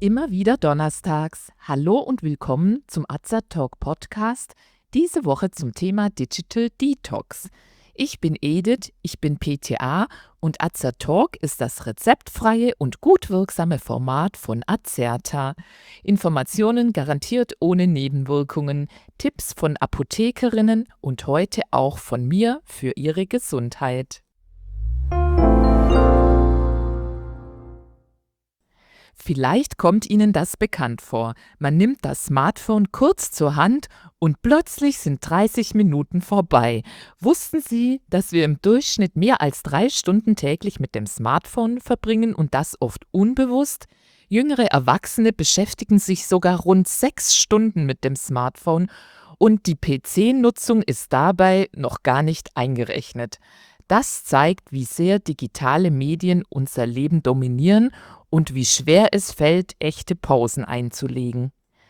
Immer wieder donnerstags. Hallo und willkommen zum Azer Talk Podcast, diese Woche zum Thema Digital Detox. Ich bin Edith, ich bin PTA und Azer Talk ist das rezeptfreie und gut wirksame Format von Azerta. Informationen garantiert ohne Nebenwirkungen, Tipps von Apothekerinnen und heute auch von mir für Ihre Gesundheit. Vielleicht kommt Ihnen das bekannt vor. Man nimmt das Smartphone kurz zur Hand und plötzlich sind 30 Minuten vorbei. Wussten Sie, dass wir im Durchschnitt mehr als 3 Stunden täglich mit dem Smartphone verbringen und das oft unbewusst? Jüngere Erwachsene beschäftigen sich sogar rund 6 Stunden mit dem Smartphone und die PC-Nutzung ist dabei noch gar nicht eingerechnet. Das zeigt, wie sehr digitale Medien unser Leben dominieren und wie schwer es fällt, echte Pausen einzulegen.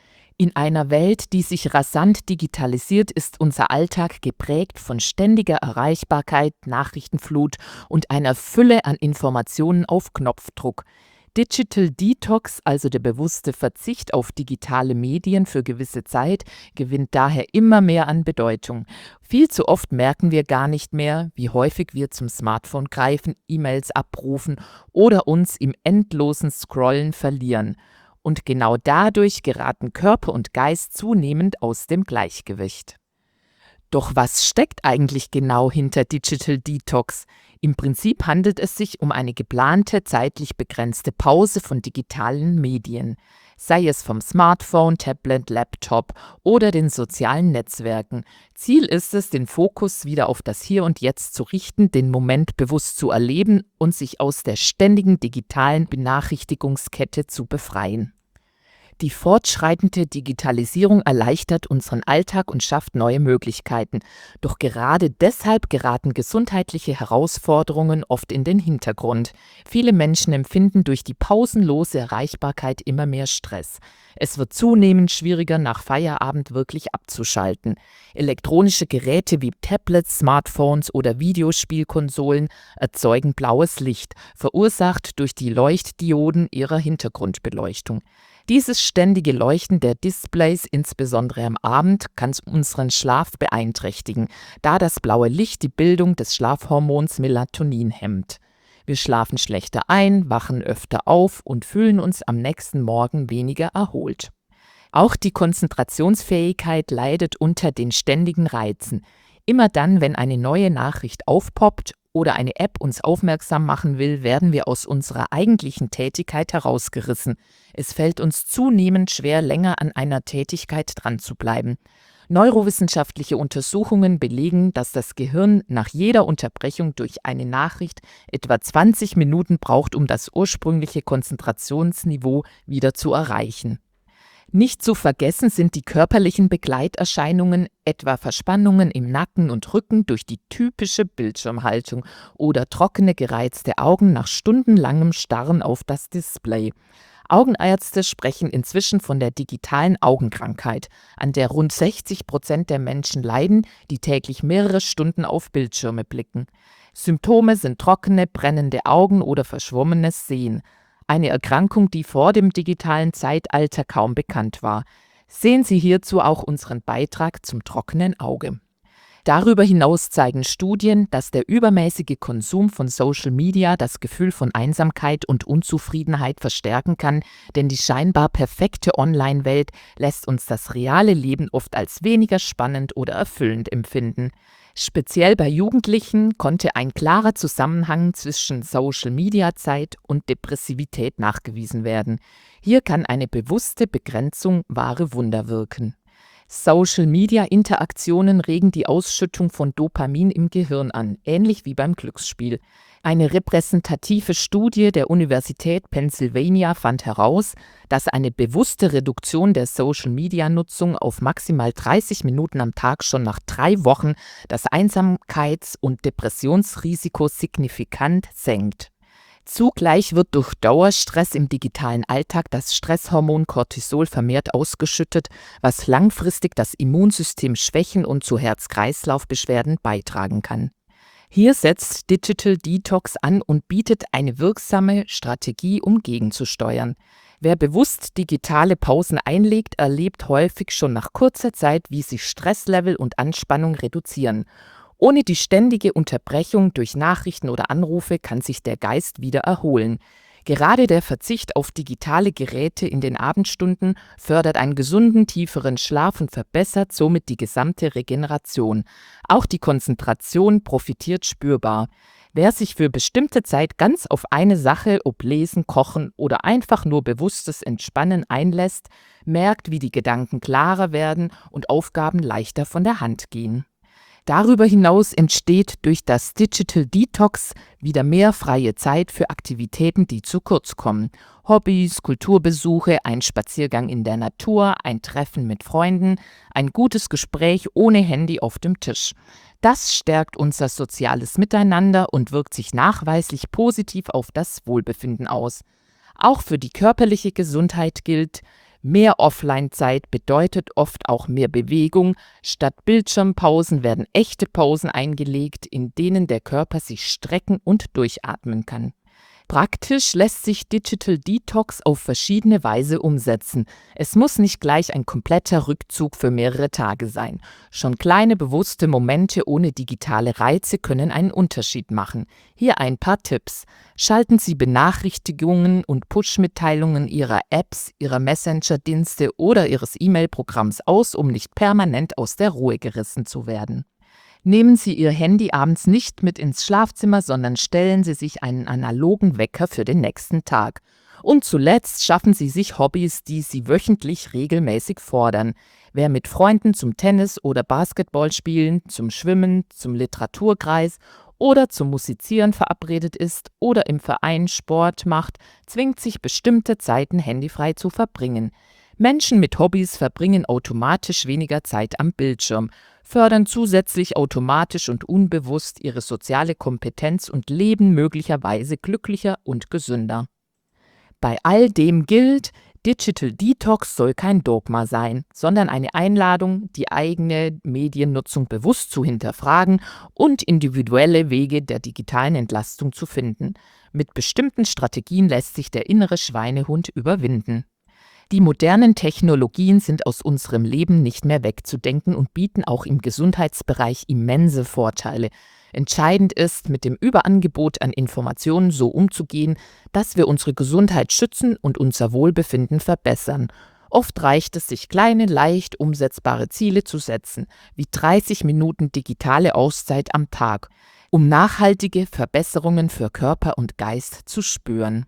In einer Welt, die sich rasant digitalisiert, ist unser Alltag geprägt von ständiger Erreichbarkeit, Nachrichtenflut und einer Fülle an Informationen auf Knopfdruck. Digital Detox, also der bewusste Verzicht auf digitale Medien für gewisse Zeit, gewinnt daher immer mehr an Bedeutung. Viel zu oft merken wir gar nicht mehr, wie häufig wir zum Smartphone greifen, E-Mails abrufen oder uns im endlosen Scrollen verlieren. Und genau dadurch geraten Körper und Geist zunehmend aus dem Gleichgewicht. Doch was steckt eigentlich genau hinter Digital Detox? Im Prinzip handelt es sich um eine geplante, zeitlich begrenzte Pause von digitalen Medien, sei es vom Smartphone, Tablet, Laptop oder den sozialen Netzwerken. Ziel ist es, den Fokus wieder auf das Hier und Jetzt zu richten, den Moment bewusst zu erleben und sich aus der ständigen digitalen Benachrichtigungskette zu befreien. Die fortschreitende Digitalisierung erleichtert unseren Alltag und schafft neue Möglichkeiten. Doch gerade deshalb geraten gesundheitliche Herausforderungen oft in den Hintergrund. Viele Menschen empfinden durch die pausenlose Erreichbarkeit immer mehr Stress. Es wird zunehmend schwieriger, nach Feierabend wirklich abzuschalten. Elektronische Geräte wie Tablets, Smartphones oder Videospielkonsolen erzeugen blaues Licht, verursacht durch die Leuchtdioden ihrer Hintergrundbeleuchtung. Dieses ständige Leuchten der Displays, insbesondere am Abend, kann unseren Schlaf beeinträchtigen, da das blaue Licht die Bildung des Schlafhormons Melatonin hemmt. Wir schlafen schlechter ein, wachen öfter auf und fühlen uns am nächsten Morgen weniger erholt. Auch die Konzentrationsfähigkeit leidet unter den ständigen Reizen. Immer dann, wenn eine neue Nachricht aufpoppt oder eine App uns aufmerksam machen will, werden wir aus unserer eigentlichen Tätigkeit herausgerissen. Es fällt uns zunehmend schwer, länger an einer Tätigkeit dran zu bleiben. Neurowissenschaftliche Untersuchungen belegen, dass das Gehirn nach jeder Unterbrechung durch eine Nachricht etwa 20 Minuten braucht, um das ursprüngliche Konzentrationsniveau wieder zu erreichen. Nicht zu vergessen sind die körperlichen Begleiterscheinungen, etwa Verspannungen im Nacken und Rücken durch die typische Bildschirmhaltung oder trockene, gereizte Augen nach stundenlangem Starren auf das Display. Augenärzte sprechen inzwischen von der digitalen Augenkrankheit, an der rund 60% der Menschen leiden, die täglich mehrere Stunden auf Bildschirme blicken. Symptome sind trockene, brennende Augen oder verschwommenes Sehen. Eine Erkrankung, die vor dem digitalen Zeitalter kaum bekannt war. Sehen Sie hierzu auch unseren Beitrag zum trockenen Auge. Darüber hinaus zeigen Studien, dass der übermäßige Konsum von Social Media das Gefühl von Einsamkeit und Unzufriedenheit verstärken kann, denn die scheinbar perfekte Online-Welt lässt uns das reale Leben oft als weniger spannend oder erfüllend empfinden. Speziell bei Jugendlichen konnte ein klarer Zusammenhang zwischen Social-Media-Zeit und Depressivität nachgewiesen werden. Hier kann eine bewusste Begrenzung wahre Wunder wirken. Social-Media-Interaktionen regen die Ausschüttung von Dopamin im Gehirn an, ähnlich wie beim Glücksspiel. Eine repräsentative Studie der Universität Pennsylvania fand heraus, dass eine bewusste Reduktion der Social-Media-Nutzung auf maximal 30 Minuten am Tag schon nach 3 Wochen das Einsamkeits- und Depressionsrisiko signifikant senkt. Zugleich wird durch Dauerstress im digitalen Alltag das Stresshormon Cortisol vermehrt ausgeschüttet, was langfristig das Immunsystem schwächen und zu Herz-Kreislauf-Beschwerden beitragen kann. Hier setzt Digital Detox an und bietet eine wirksame Strategie, um gegenzusteuern. Wer bewusst digitale Pausen einlegt, erlebt häufig schon nach kurzer Zeit, wie sich Stresslevel und Anspannung reduzieren. Ohne die ständige Unterbrechung durch Nachrichten oder Anrufe kann sich der Geist wieder erholen. Gerade der Verzicht auf digitale Geräte in den Abendstunden fördert einen gesunden, tieferen Schlaf und verbessert somit die gesamte Regeneration. Auch die Konzentration profitiert spürbar. Wer sich für bestimmte Zeit ganz auf eine Sache, ob Lesen, Kochen oder einfach nur bewusstes Entspannen einlässt, merkt, wie die Gedanken klarer werden und Aufgaben leichter von der Hand gehen. Darüber hinaus entsteht durch das Digital Detox wieder mehr freie Zeit für Aktivitäten, die zu kurz kommen. Hobbys, Kulturbesuche, ein Spaziergang in der Natur, ein Treffen mit Freunden, ein gutes Gespräch ohne Handy auf dem Tisch. Das stärkt unser soziales Miteinander und wirkt sich nachweislich positiv auf das Wohlbefinden aus. Auch für die körperliche Gesundheit gilt: Mehr Offline-Zeit bedeutet oft auch mehr Bewegung. Statt Bildschirmpausen werden echte Pausen eingelegt, in denen der Körper sich strecken und durchatmen kann. Praktisch lässt sich Digital Detox auf verschiedene Weise umsetzen. Es muss nicht gleich ein kompletter Rückzug für mehrere Tage sein. Schon kleine bewusste Momente ohne digitale Reize können einen Unterschied machen. Hier ein paar Tipps. Schalten Sie Benachrichtigungen und Push-Mitteilungen Ihrer Apps, Ihrer Messenger-Dienste oder Ihres E-Mail-Programms aus, um nicht permanent aus der Ruhe gerissen zu werden. Nehmen Sie Ihr Handy abends nicht mit ins Schlafzimmer, sondern stellen Sie sich einen analogen Wecker für den nächsten Tag. Und zuletzt schaffen Sie sich Hobbys, die Sie wöchentlich regelmäßig fordern. Wer mit Freunden zum Tennis oder Basketball spielen, zum Schwimmen, zum Literaturkreis oder zum Musizieren verabredet ist oder im Verein Sport macht, zwingt sich bestimmte Zeiten handyfrei zu verbringen. Menschen mit Hobbys verbringen automatisch weniger Zeit am Bildschirm, fördern zusätzlich automatisch und unbewusst ihre soziale Kompetenz und leben möglicherweise glücklicher und gesünder. Bei all dem gilt: Digital Detox soll kein Dogma sein, sondern eine Einladung, die eigene Mediennutzung bewusst zu hinterfragen und individuelle Wege der digitalen Entlastung zu finden. Mit bestimmten Strategien lässt sich der innere Schweinehund überwinden. Die modernen Technologien sind aus unserem Leben nicht mehr wegzudenken und bieten auch im Gesundheitsbereich immense Vorteile. Entscheidend ist, mit dem Überangebot an Informationen so umzugehen, dass wir unsere Gesundheit schützen und unser Wohlbefinden verbessern. Oft reicht es, sich kleine, leicht umsetzbare Ziele zu setzen, wie 30 Minuten digitale Auszeit am Tag, um nachhaltige Verbesserungen für Körper und Geist zu spüren.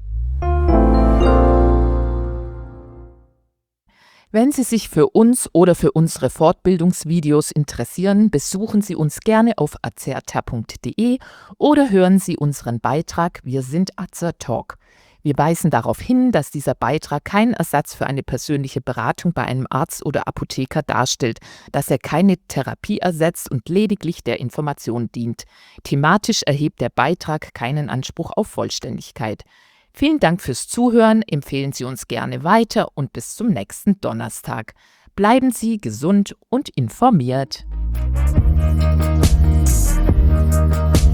Wenn Sie sich für uns oder für unsere Fortbildungsvideos interessieren, besuchen Sie uns gerne auf azerta.de oder hören Sie unseren Beitrag Wir sind Azertalk. Wir weisen darauf hin, dass dieser Beitrag kein Ersatz für eine persönliche Beratung bei einem Arzt oder Apotheker darstellt, dass er keine Therapie ersetzt und lediglich der Information dient. Thematisch erhebt der Beitrag keinen Anspruch auf Vollständigkeit. Vielen Dank fürs Zuhören, empfehlen Sie uns gerne weiter und bis zum nächsten Donnerstag. Bleiben Sie gesund und informiert.